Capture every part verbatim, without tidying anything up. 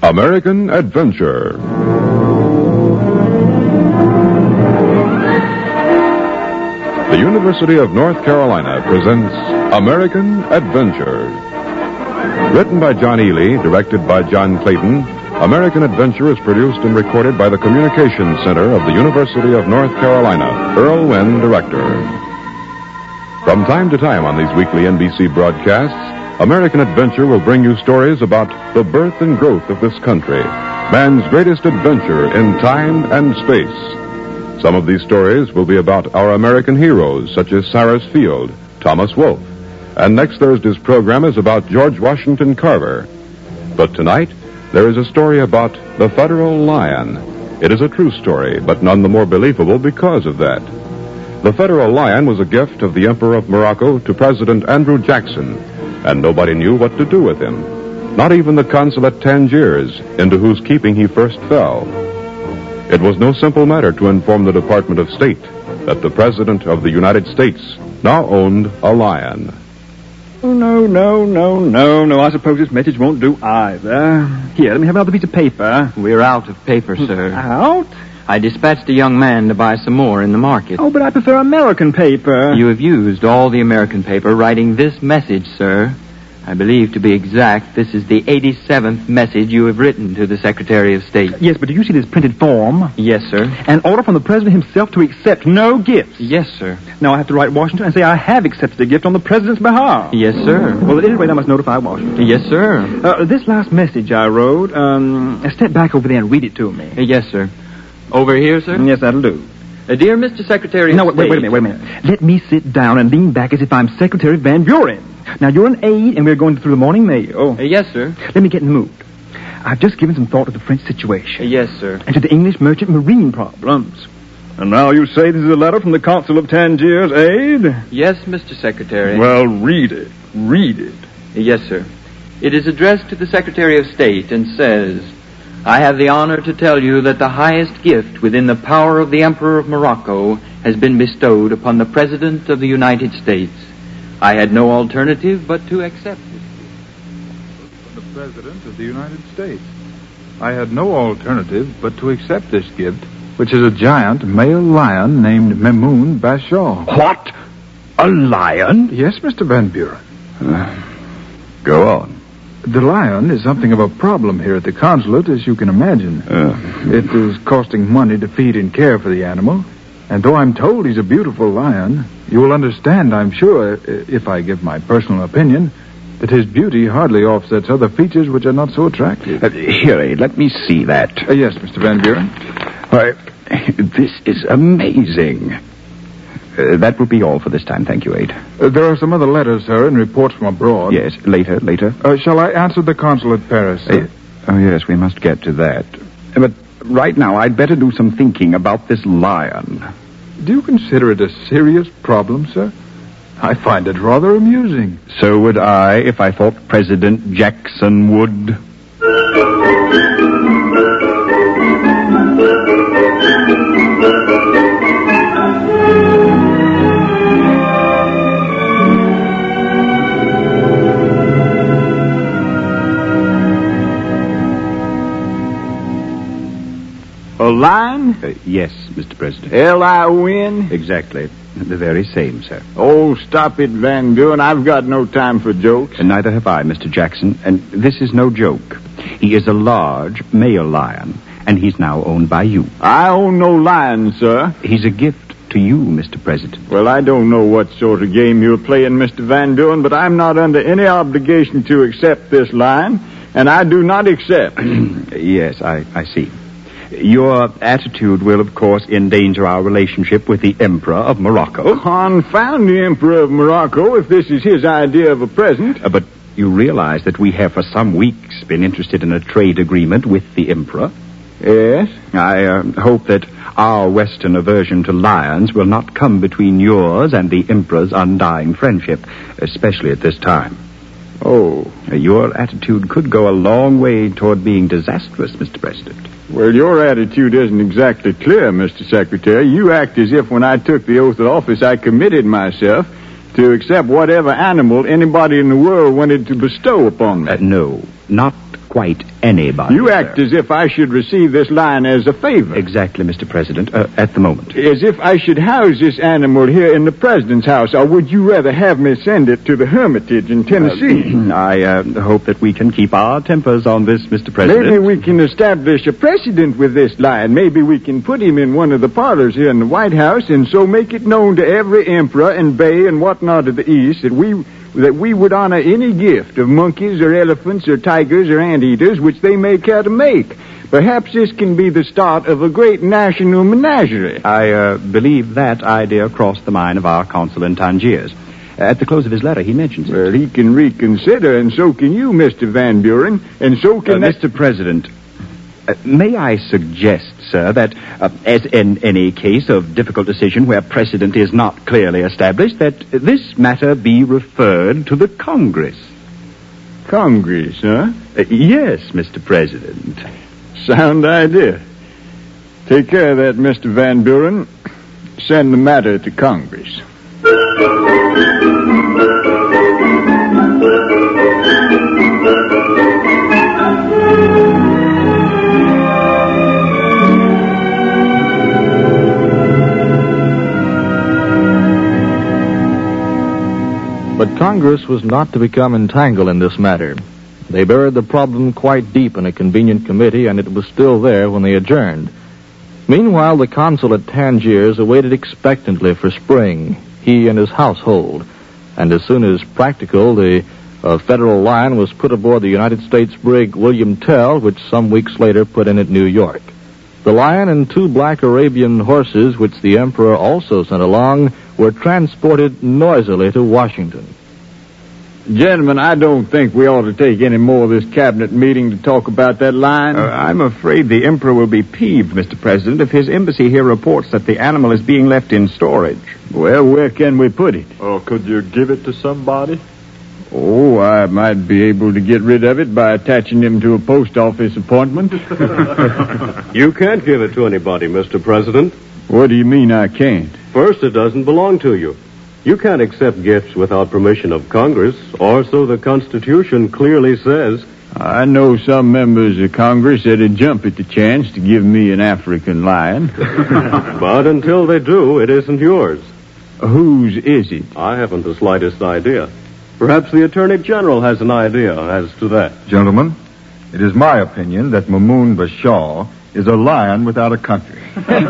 American Adventure. The University of North Carolina presents American Adventure. Written by John Ely, directed by John Clayton, American Adventure is produced and recorded by the Communications Center of the University of North Carolina. Earl Wynn, director. From time to time on these weekly N B C broadcasts, American Adventure will bring you stories about the birth and growth of this country, man's greatest adventure in time and space. Some of these stories will be about our American heroes, such as Cyrus Field, Thomas Wolfe. And next Thursday's program is about George Washington Carver. But tonight, there is a story about the Federal Lion. It is a true story, but none the more believable because of that. The Federal Lion was a gift of the Emperor of Morocco to President Andrew Jackson, and nobody knew what to do with him. Not even the consul at Tangiers, into whose keeping he first fell. It was no simple matter to inform the Department of State that the President of the United States now owned a lion. Oh, no, no, no, no, no. I suppose this message won't do either. Here, let me have another piece of paper. We're out of paper, sir. Out? I dispatched a young man to buy some more in the market. Oh, but I prefer American paper. You have used all the American paper writing this message, sir. I believe, to be exact, this is the eighty-seventh message you have written to the Secretary of State. Yes, but do you see this printed form? Yes, sir. An order from the President himself to accept no gifts. Yes, sir. Now I have to write Washington and say I have accepted a gift on the President's behalf. Yes, sir. Well, at any rate, I must notify Washington. Yes, sir. Uh, this last message I wrote, um, step back over there and read it to me. Uh, yes, sir. Over here, sir? Yes, that'll do. Uh, dear Mister Secretary of no, State... No, wait, wait a minute, wait a minute. Let me sit down and lean back as if I'm Secretary Van Buren. Now, you're an aide, and we're going through the morning mail. Uh, yes, sir. Let me get in the mood. I've just given some thought to the French situation. Uh, yes, sir. And to the English merchant marine problems. And now you say this is a letter from the consul of Tangiers, aide? Yes, Mister Secretary. Well, read it. Read it. Uh, yes, sir. It is addressed to the Secretary of State and says, I have the honor to tell you that the highest gift within the power of the Emperor of Morocco has been bestowed upon the President of the United States. I had no alternative but to accept it. The President of the United States. I had no alternative but to accept this gift, which is a giant male lion named Mamoun Bashaw. What? A lion? Yes, Mister Van Buren. Uh, go on. The lion is something of a problem here at the consulate, as you can imagine. Uh, it is costing money to feed and care for the animal. And though I'm told he's a beautiful lion, you will understand, I'm sure, if I give my personal opinion, that his beauty hardly offsets other features which are not so attractive. Uh, here, Abe, let me see that. Uh, yes, Mister Van Buren. Why, this is amazing. Uh, that will be all for this time, thank you, Abe. Uh, there are some other letters, sir, and reports from abroad. Yes, later, later. Uh, shall I answer the consul at Paris, sir? Uh, oh, yes, we must get to that. But right now, I'd better do some thinking about this lion. Do you consider it a serious problem, sir? I find it rather amusing. So would I if I thought President Jackson would. A lion? Uh, yes, Mister President. L I win? Exactly. The very same, sir. Oh, stop it, Van Buren. I've got no time for jokes. And neither have I, Mister Jackson. And this is no joke. He is a large male lion, and he's now owned by you. I own no lion, sir. He's a gift to you, Mister President. Well, I don't know what sort of game you're playing, Mister Van Buren, but I'm not under any obligation to accept this lion, and I do not accept. Yes, I, I see. Your attitude will, of course, endanger our relationship with the Emperor of Morocco. Confound the Emperor of Morocco if this is his idea of a present. Uh, but you realize that we have for some weeks been interested in a trade agreement with the Emperor? Yes. I uh, hope that our Western aversion to lions will not come between yours and the Emperor's undying friendship, especially at this time. Oh. Uh, your attitude could go a long way toward being disastrous, Mister President. Well, your attitude isn't exactly clear, Mister Secretary. You act as if when I took the oath of office, I committed myself to accept whatever animal anybody in the world wanted to bestow upon me. Uh, no, not quite anybody. You act sir. as if I should receive this lion as a favor. Exactly, Mister President, uh, at the moment. As if I should house this animal here in the president's house, or would you rather have me send it to the Hermitage in Tennessee? Uh, I uh, hope that we can keep our tempers on this, Mister President. Maybe we can establish a precedent with this lion. Maybe we can put him in one of the parlors here in the White House and so make it known to every emperor and bey and whatnot of the East that we that we would honor any gift of monkeys or elephants or tigers or anteaters which they may care to make. Perhaps this can be the start of a great national menagerie. I uh, believe that idea crossed the mind of our consul in Tangiers. At the close of his letter, he mentions it. Well, he can reconsider, and so can you, Mister Van Buren, and so can... Uh, that... Mister President, uh, may I suggest, sir, that uh, as in any case of difficult decision where precedent is not clearly established, that this matter be referred to the Congress? Congress, huh? Uh, yes, Mister President. Sound idea. Take care of that, Mister Van Buren. Send the matter to Congress. But Congress was not to become entangled in this matter. They buried the problem quite deep in a convenient committee, and it was still there when they adjourned. Meanwhile, the consul at Tangiers awaited expectantly for spring, he and his household. And as soon as practical, the uh, federal lion was put aboard the United States brig William Tell, which some weeks later put in at New York. The lion and two black Arabian horses, which the emperor also sent along, were transported noisily to Washington. Gentlemen, I don't think we ought to take any more of this cabinet meeting to talk about that lion. Uh, I'm afraid the Emperor will be peeved, Mister President, if his embassy here reports that the animal is being left in storage. Well, where can we put it? Oh, could you give it to somebody? Oh, I might be able to get rid of it by attaching him to a post office appointment. You can't give it to anybody, Mister President. What do you mean I can't? First, it doesn't belong to you. You can't accept gifts without permission of Congress, or so the Constitution clearly says. I know some members of Congress that'd jump at the chance to give me an African lion. But until they do, it isn't yours. Whose is it? I haven't the slightest idea. Perhaps the Attorney General has an idea as to that. Gentlemen, it is my opinion that Mamoon Bashaw is a lion without a country.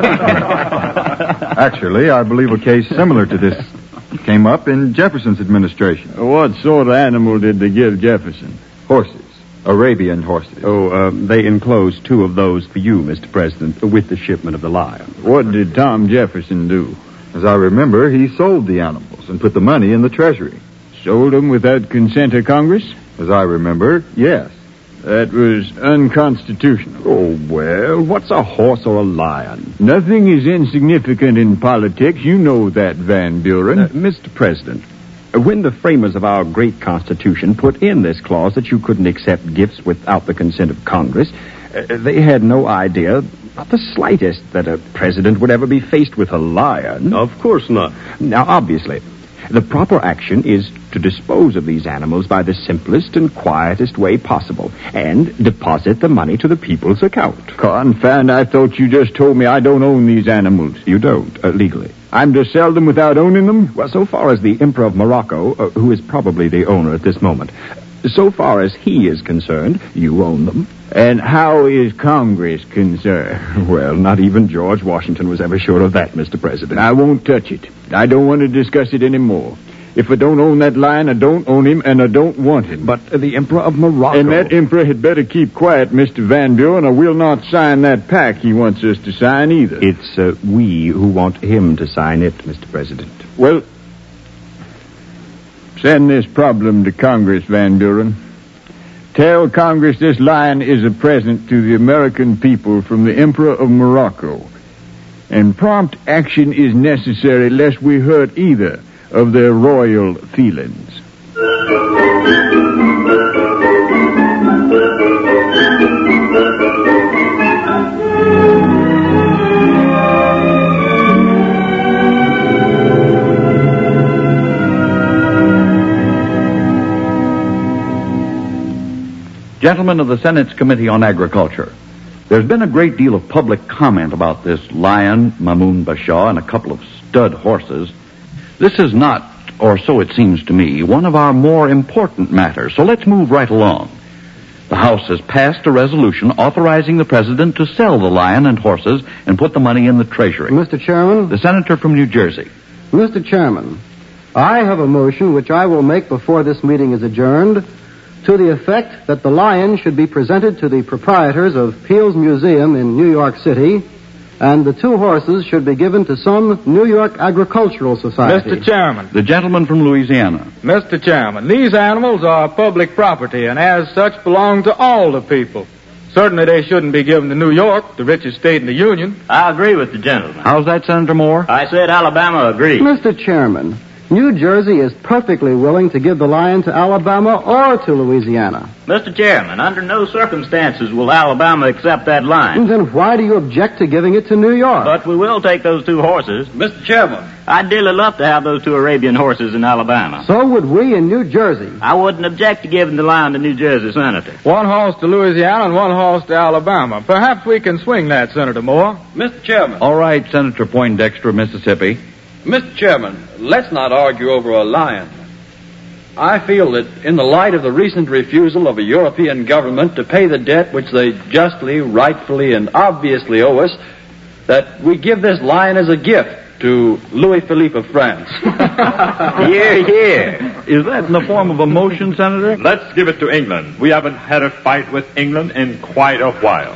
Actually, I believe a case similar to this came up in Jefferson's administration. What sort of animal did they give Jefferson? Horses. Arabian horses. Oh, uh, they enclosed two of those for you, Mister President, with the shipment of the lion. What did Tom Jefferson do? As I remember, he sold the animals and put the money in the treasury. Sold them without consent of Congress? As I remember, yes. That was unconstitutional. Oh, well, what's a horse or a lion? Nothing is insignificant in politics. You know that, Van Buren. Uh, Mister President, when the framers of our great Constitution put in this clause that you couldn't accept gifts without the consent of Congress, uh, they had no idea, not the slightest, that a president would ever be faced with a lion. Of course not. Now, obviously, the proper action is to dispose of these animals by the simplest and quietest way possible and deposit the money to the people's account. Confound, I thought you just told me I don't own these animals. You don't, uh, legally. I'm to sell them without owning them? Well, so far as the Emperor of Morocco, uh, who is probably the owner at this moment, so far as he is concerned, you own them. And how is Congress concerned? Well, not even George Washington was ever sure of that, Mister President. I won't touch it. I don't want to discuss it anymore. If I don't own that lion, I don't own him, and I don't want him. But uh, the Emperor of Morocco... And that emperor had better keep quiet, Mister Van Buren, or we'll not sign that pact he wants us to sign either. It's uh, we who want him to sign it, Mister President. Well, send this problem to Congress, Van Buren. Tell Congress this lion is a present to the American people from the Emperor of Morocco. And prompt action is necessary lest we hurt either of their royal feelings. Gentlemen of the Senate's Committee on Agriculture, there's been a great deal of public comment about this lion, Mamun Bashaw, and a couple of stud horses. This is not, or so it seems to me, one of our more important matters, so let's move right along. The House has passed a resolution authorizing the President to sell the lion and horses and put the money in the Treasury. Mister Chairman? The Senator from New Jersey. Mister Chairman, I have a motion which I will make before this meeting is adjourned to the effect that the lion should be presented to the proprietors of Peale's Museum in New York City, and the two horses should be given to some New York Agricultural Society. Mister Chairman. The gentleman from Louisiana. Mister Chairman, these animals are public property and as such belong to all the people. Certainly they shouldn't be given to New York, the richest state in the Union. I agree with the gentleman. How's that, Senator Moore? I said Alabama agrees. Mister Chairman, New Jersey is perfectly willing to give the lion to Alabama or to Louisiana. Mister Chairman, under no circumstances will Alabama accept that lion. Then why do you object to giving it to New York? But we will take those two horses. Mister Chairman. I'd dearly love to have those two Arabian horses in Alabama. So would we in New Jersey. I wouldn't object to giving the lion to New Jersey, Senator. One horse to Louisiana and one horse to Alabama. Perhaps we can swing that, Senator Moore. Mister Chairman. All right, Senator Poindexter, Mississippi. Mister Chairman, let's not argue over a lion. I feel that in the light of the recent refusal of a European government to pay the debt which they justly, rightfully, and obviously owe us, that we give this lion as a gift to Louis Philippe of France. Here, here. Is that in the form of a motion, Senator? Let's give it to England. We haven't had a fight with England in quite a while.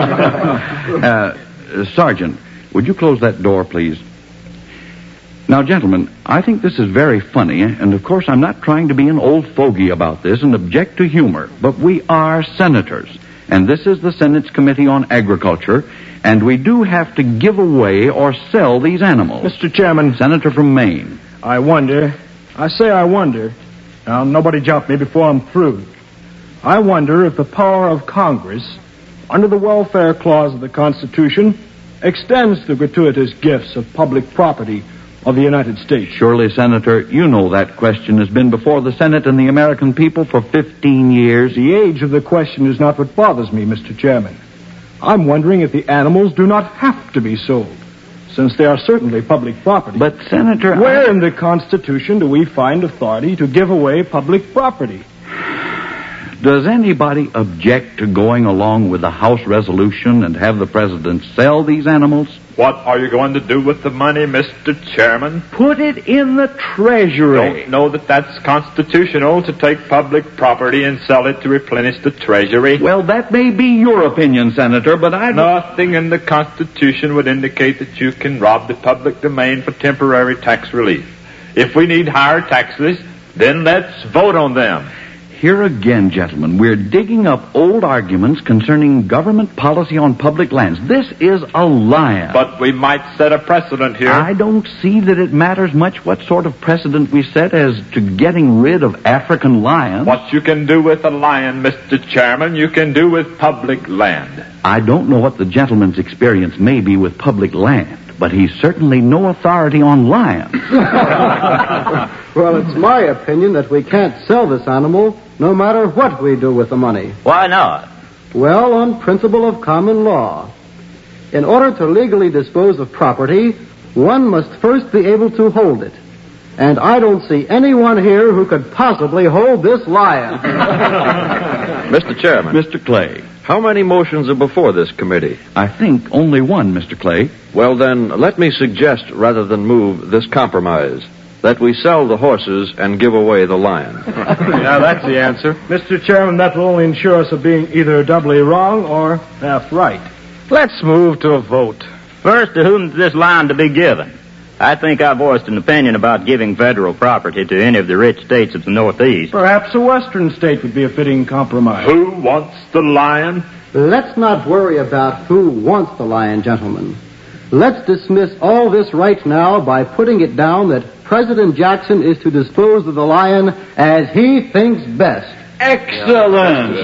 uh, Sergeant, would you close that door, please? Now, gentlemen, I think this is very funny, and of course I'm not trying to be an old fogey about this and object to humor, but we are senators, and this is the Senate's Committee on Agriculture, and we do have to give away or sell these animals. Mister Chairman. Senator from Maine. I wonder, I say I wonder, now nobody jump me before I'm through. I wonder if the power of Congress, under the welfare clause of the Constitution, extends the gratuitous gifts of public property of the United States. Surely, Senator, you know that question has been before the Senate and the American people for fifteen years. The age of the question is not what bothers me, Mister Chairman. I'm wondering if the animals do not have to be sold, since they are certainly public property. But, Senator... Where I... in the Constitution do we find authority to give away public property? Does anybody object to going along with the House resolution and have the President sell these animals? What are you going to do with the money, Mister Chairman? Put it in the Treasury. Don't know that that's constitutional to take public property and sell it to replenish the Treasury. Well, that may be your opinion, Senator, but I... Nothing in the Constitution would indicate that you can rob the public domain for temporary tax relief. If we need higher taxes, then let's vote on them. Here again, gentlemen, we're digging up old arguments concerning government policy on public lands. This is a lion. But we might set a precedent here. I don't see that it matters much what sort of precedent we set as to getting rid of African lions. What you can do with a lion, Mister Chairman, you can do with public land. I don't know what the gentleman's experience may be with public land, but he's certainly no authority on lions. Well, it's my opinion that we can't sell this animal no matter what we do with the money. Why not? Well, on principle of common law. In order to legally dispose of property, one must first be able to hold it. And I don't see anyone here who could possibly hold this lion. Mister Chairman. Mister Clay. How many motions are before this committee? I think only one, Mister Clay. Well, then, let me suggest, rather than move, this compromise. That we sell the horses and give away the lion. Now, that's the answer. Mister Chairman, that will only ensure us of being either doubly wrong or half right. Let's move to a vote. First, to whom is this lion to be given? I think I voiced an opinion about giving federal property to any of the rich states of the Northeast. Perhaps a western state would be a fitting compromise. Who wants the lion? Let's not worry about who wants the lion, gentlemen. Let's dismiss all this right now by putting it down that President Jackson is to dispose of the lion as he thinks best. Excellent!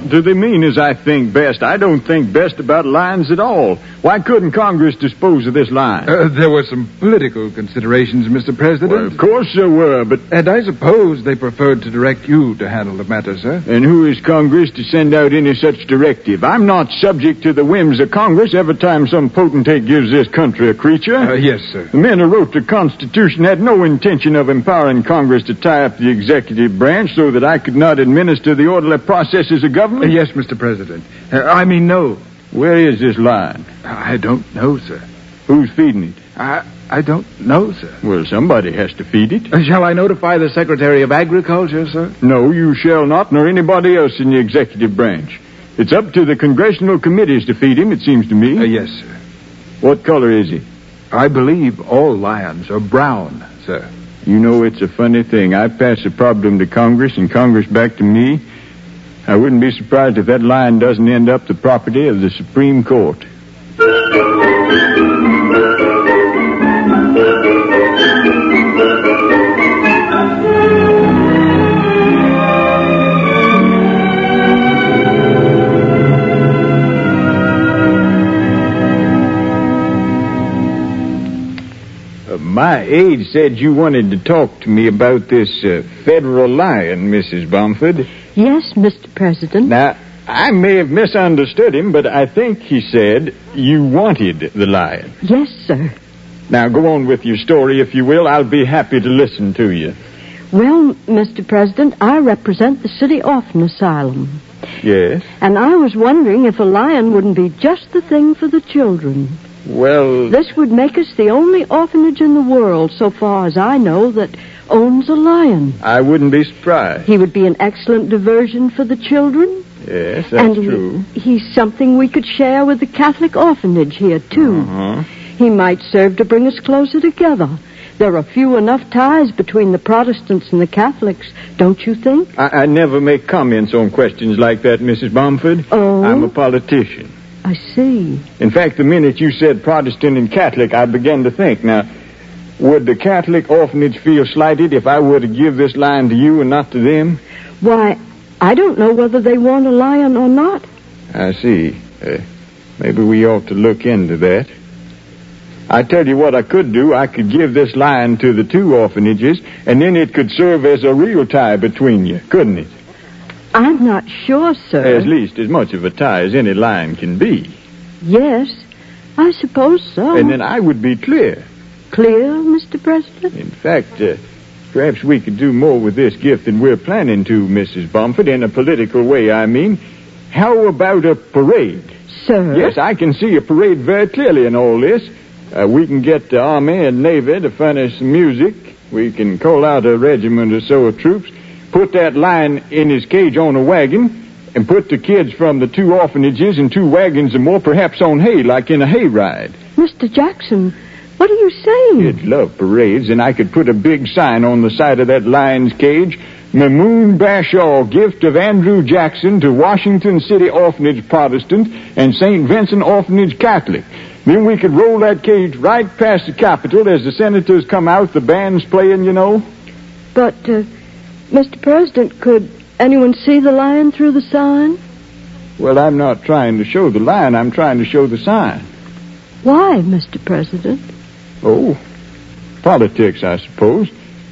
What do they mean as I think best? I don't think best about lions at all. Why couldn't Congress dispose of this lion? Uh, there were some political considerations, Mister President. Well, of course there were, but... And I suppose they preferred to direct you to handle the matter, sir. And who is Congress to send out any such directive? I'm not subject to the whims of Congress every time some potentate gives this country a creature. Uh, yes, sir. The men who wrote the Constitution had no intention of empowering Congress to tie up the executive branch so that I could not administer the orderly processes of government. Uh, yes, Mister President. Uh, I mean, no. Where is this lion? I don't know, sir. Who's feeding it? I I don't know, sir. Well, somebody has to feed it. Uh, shall I notify the Secretary of Agriculture, sir? No, you shall not, nor anybody else in the executive branch. It's up to the congressional committees to feed him, it seems to me. Uh, yes, sir. What color is he? I believe all lions are brown, sir. You know, it's a funny thing. I pass a problem to Congress and Congress back to me. I wouldn't be surprised if that lion doesn't end up the property of the Supreme Court. My aide said you wanted to talk to me about this uh, federal lion, Missus Bumford. Yes, Mister President. Now, I may have misunderstood him, but I think he said you wanted the lion. Yes, sir. Now, go on with your story, if you will. I'll be happy to listen to you. Well, Mister President, I represent the City Orphan Asylum. Yes? And I was wondering if a lion wouldn't be just the thing for the children. Well... This would make us the only orphanage in the world, so far as I know, that owns a lion. I wouldn't be surprised. He would be an excellent diversion for the children. Yes, that's and true. He, he's something we could share with the Catholic orphanage here, too. Uh-huh. He might serve to bring us closer together. There are few enough ties between the Protestants and the Catholics, don't you think? I, I never make comments on questions like that, Missus Bumford. Oh? I'm a politician. I see. In fact, the minute you said Protestant and Catholic, I began to think. Now, would the Catholic orphanage feel slighted if I were to give this lion to you and not to them? Why, I don't know whether they want a lion or not. I see. Uh, maybe we ought to look into that. I tell you what I could do. I could give this lion to the two orphanages, and then it could serve as a real tie between you, couldn't it? I'm not sure, sir. At least as much of a tie as any lion can be. Yes, I suppose so. And then I would be clear. Clear, Mister President? In fact, uh, perhaps we could do more with this gift than we're planning to, Missus Bumford, in a political way, I mean. How about a parade? Sir? Yes, I can see a parade very clearly in all this. Uh, we can get the Army and Navy to furnish some music. We can call out a regiment or so of troops, put that lion in his cage on a wagon, and put the kids from the two orphanages in two wagons or more, perhaps on hay, like in a hayride. Mister Jackson, what are you saying? You'd love parades, and I could put a big sign on the side of that lion's cage. Mamoon Bashaw, gift of Andrew Jackson to Washington City Orphanage Protestant and Saint Vincent Orphanage Catholic. Then we could roll that cage right past the Capitol as the senators come out, the band's playing, you know. But, uh, Mister President, could anyone see the lion through the sign? Well, I'm not trying to show the lion. I'm trying to show the sign. Why, Mister President? Oh, politics, I suppose.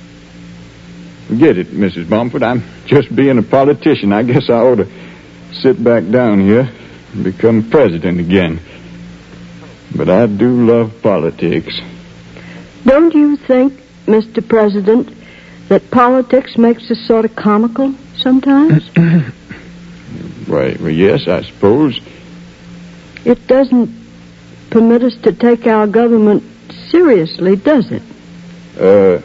Forget it, Missus Bumford. I'm just being a politician. I guess I ought to sit back down here and become president again. But I do love politics. Don't you think, Mister President, that politics makes us sort of comical sometimes? Why, well, yes, I suppose. It doesn't permit us to take our government seriously, does it? Uh,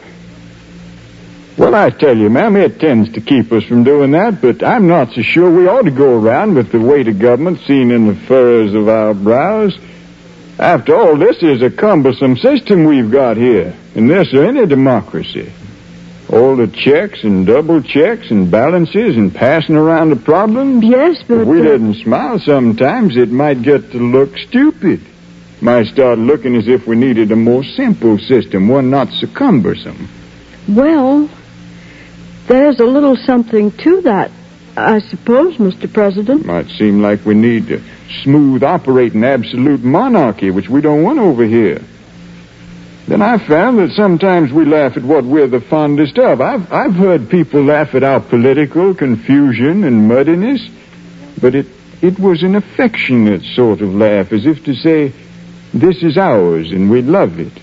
well, I tell you, ma'am, it tends to keep us from doing that, but I'm not so sure we ought to go around with the weight of government seen in the furrows of our brows. After all, this is a cumbersome system we've got here, in this or any democracy. All the checks and double checks and balances and passing around the problems. Yes, but... If we uh... didn't smile sometimes, it might get to look stupid. Might start looking as if we needed a more simple system, one not so cumbersome. Well, there's a little something to that, I suppose, Mister President. Might seem like we need a smooth operating absolute monarchy, which we don't want over here. Then I found that sometimes we laugh at what we're the fondest of. I've, I've heard people laugh at our political confusion and muddiness, but it, it was an affectionate sort of laugh, as if to say, this is ours and we love it.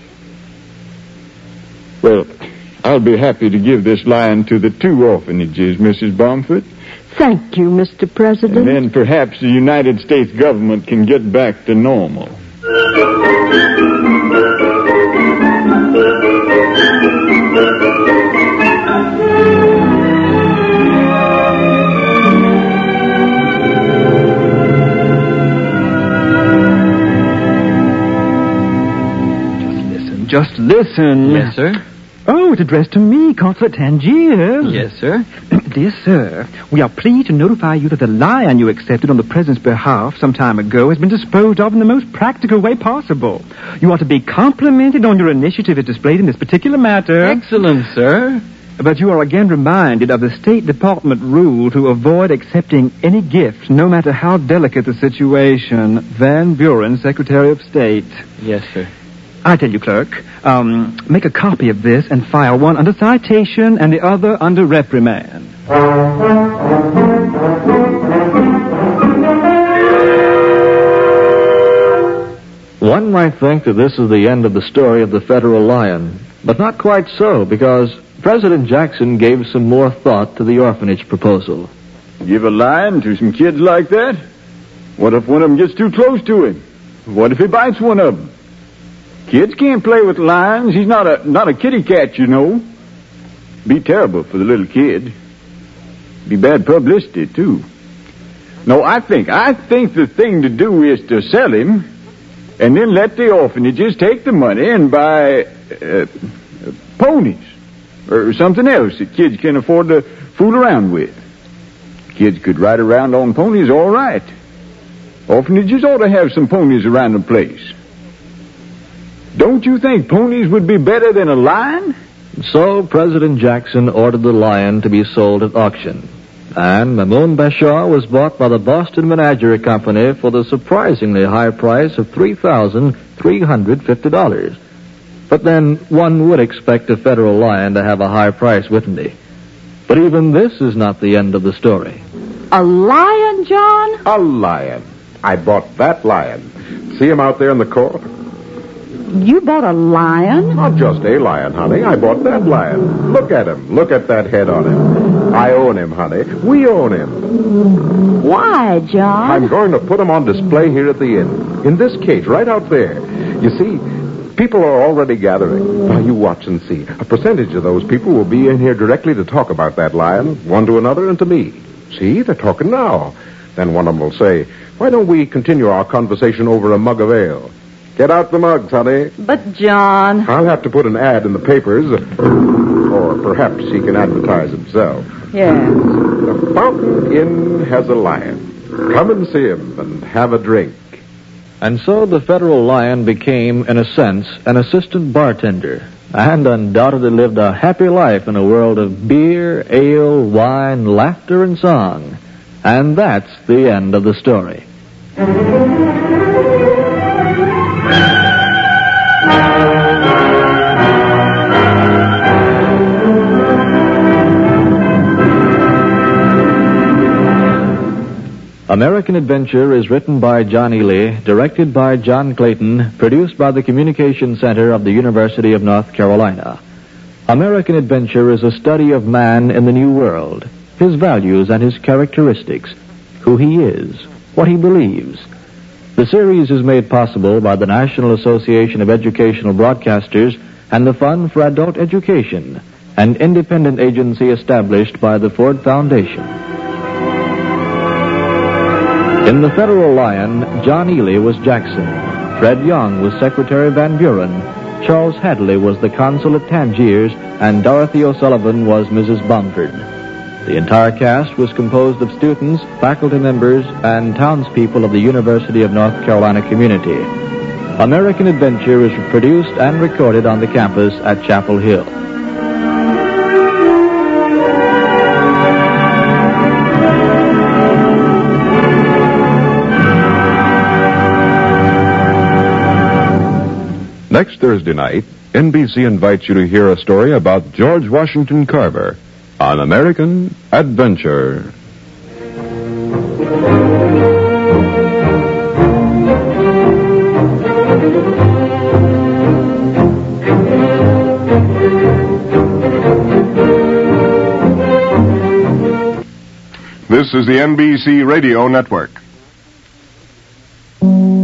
Well, I'll be happy to give this lion to the two orphanages, Missus Bomford. Thank you, Mister President. And then perhaps the United States government can get back to normal. Just listen. Yes, sir. Oh, it's addressed to me, Consular Tangiers. Yes, sir. Dear sir, we are pleased to notify you that the lion you accepted on the President's behalf some time ago has been disposed of in the most practical way possible. You are to be complimented on your initiative as displayed in this particular matter. Excellent, sir. But you are again reminded of the State Department rule to avoid accepting any gift, no matter how delicate the situation. Van Buren, Secretary of State. Yes, sir. I tell you, clerk, um, make a copy of this and file one under citation and the other under reprimand. One might think that this is the end of the story of the federal lion, but not quite so, because President Jackson gave some more thought to the orphanage proposal. Give a lion to some kids like that? What if one of them gets too close to him? What if he bites one of them? Kids can't play with lions. He's not a not a kitty cat, you know. Be terrible for the little kid. Be bad publicity, too. No, I think, I think the thing to do is to sell him and then let the orphanages take the money and buy uh, ponies or something else that kids can afford to fool around with. Kids could ride around on ponies all right. Orphanages ought to have some ponies around the place. Don't you think ponies would be better than a lion? So President Jackson ordered the lion to be sold at auction. And Mamoon Bashaw was bought by the Boston Menagerie Company for the surprisingly high price of three thousand three hundred fifty dollars. But then one would expect a federal lion to have a high price, wouldn't he? But even this is not the end of the story. A lion, John? A lion. I bought that lion. See him out there in the court? You bought a lion? Not just a lion, honey. I bought that lion. Look at him. Look at that head on him. I own him, honey. We own him. Why, John? I'm going to put him on display here at the inn. In this cage, right out there. You see, people are already gathering. Now, you watch and see. A percentage of those people will be in here directly to talk about that lion, one to another and to me. See, they're talking now. Then one of them will say, why don't we continue our conversation over a mug of ale? Get out the mugs, honey. But, John... I'll have to put an ad in the papers, or perhaps he can advertise himself. Yes. The Fountain Inn has a lion. Come and see him and have a drink. And so the federal lion became, in a sense, an assistant bartender, and undoubtedly lived a happy life in a world of beer, ale, wine, laughter, and song. And that's the end of the story. American Adventure is written by John Ely, directed by John Clayton, produced by the Communication Center of the University of North Carolina. American Adventure is a study of man in the New World, his values and his characteristics, who he is, what he believes. The series is made possible by the National Association of Educational Broadcasters and the Fund for Adult Education, an independent agency established by the Ford Foundation. In The Federal Lion, John Ely was Jackson, Fred Young was Secretary Van Buren, Charles Hadley was the consul at Tangiers, and Dorothy O'Sullivan was Missus Bomford. The entire cast was composed of students, faculty members, and townspeople of the University of North Carolina community. American Adventure is produced and recorded on the campus at Chapel Hill. Next Thursday night, N B C invites you to hear a story about George Washington Carver on American Adventure. This is the N B C Radio Network.